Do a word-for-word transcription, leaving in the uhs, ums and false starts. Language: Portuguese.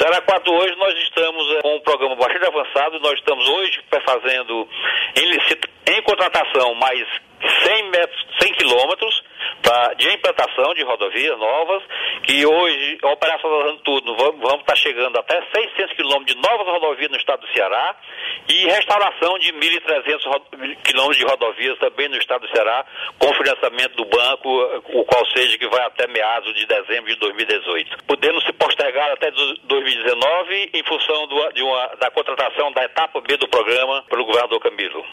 Ceará quatro hoje nós estamos é, com um programa bastante avançado, nós estamos hoje fazendo em, licita, em contratação mais cem metros, cem quilômetros pra, de implantação de rodovias novas, que hoje, a operação dando tudo, vamos, vamos estar chegando até seiscentos quilômetros de novas rodovias no estado do Ceará e restauração de mil e trezentos quilômetros de rodovias também no estado do Ceará, com financiamento do banco, o qual seja que vai até meados de dezembro de dois mil e dezoito. Podendo se postergar até dois mil e dezenove em função do, de uma, da contratação da etapa B do programa pelo governador Camilo.